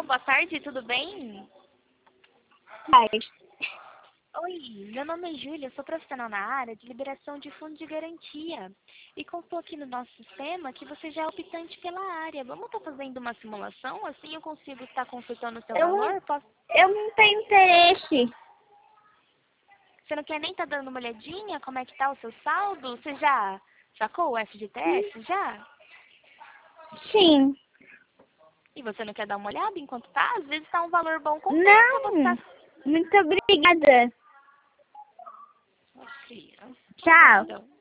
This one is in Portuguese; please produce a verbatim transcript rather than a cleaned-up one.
boa tarde, tudo bem? Ai. Oi, meu nome é Júlia, eu sou profissional na área de liberação de fundo de garantia. E constou aqui no nosso sistema que você já é optante pela área. Vamos estar fazendo uma simulação? Assim eu consigo estar consultando o seu Eu, valor? Posso... eu não tenho interesse. Você não quer nem estar dando uma olhadinha? Como é que tá o seu saldo? Você já sacou o F G T S? Já? Sim. E você não quer dar uma olhada enquanto tá? Às vezes tá um valor bom, compensa você Não. tá... Muito obrigada. Nossa, Tchau. então.